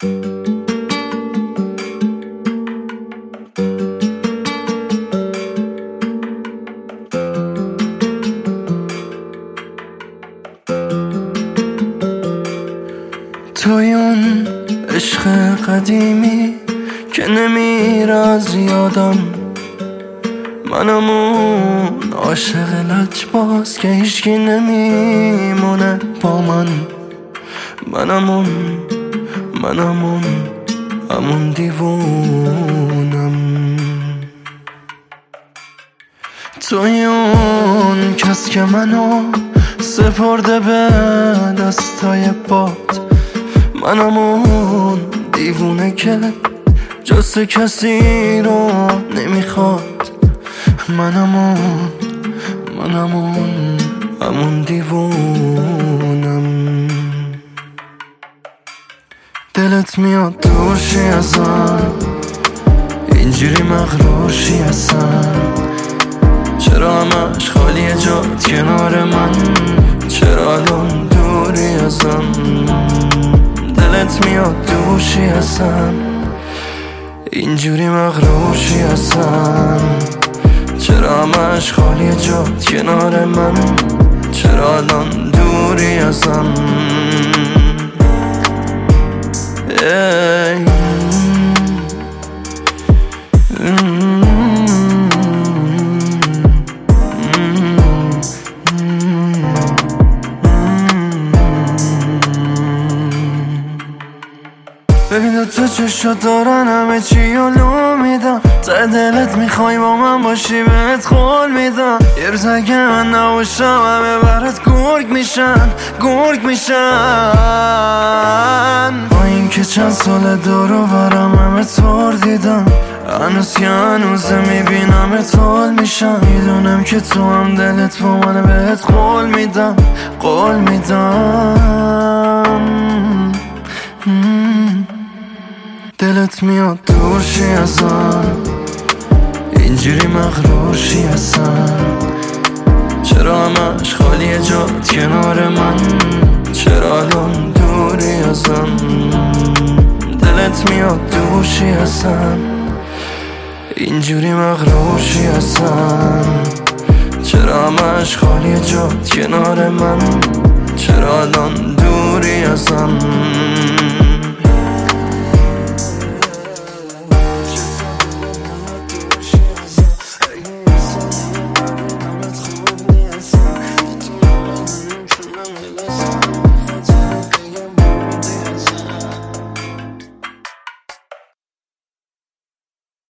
توی اون عشق قدیمی که نمیره از یادم، منم اون عاشق لجباز که هیچکی نمیمونه با من. منم اون همون دیوونم. توی اون کس که منو سپرده به دستای باد، منم اون دیوونه که جز کسی رو نمیخواد. منم اون همون دیوونم. دلت میاد دورشی ازم، اینجوری مغرورشی ازم. چرا همش خالیه جات کنار من، چرا الان دوری ازم؟ دلت میاد دورشی ازم، اینجوری مغرورشی ازم. چرا همش خالیه جات کنار من، چرا الان دوری ازم؟ ببین تو چشات دارن همه چی رو لو میدم. ته دلت میخوای با من باشی بهت قول میدم. یه روز اگه من نباشم همه برات گرگ میشن. با این که چند سال دور و برم همه طور دیدم، هنوز که هنوزه میبینم اتحال میشم. میدونم که تو هم دلت با من بهت قول میدم. دلت میاد دورشی ازم، اینجوری مغرورشی ازم. چرا همش خالیه جات کنار من، چرا الان دوری ازم؟ دلت میاد دورشی ازم، اینجوری مغرورشی ازم. چرا همش خالیه جات کنار من، چرا الان دوری ازم؟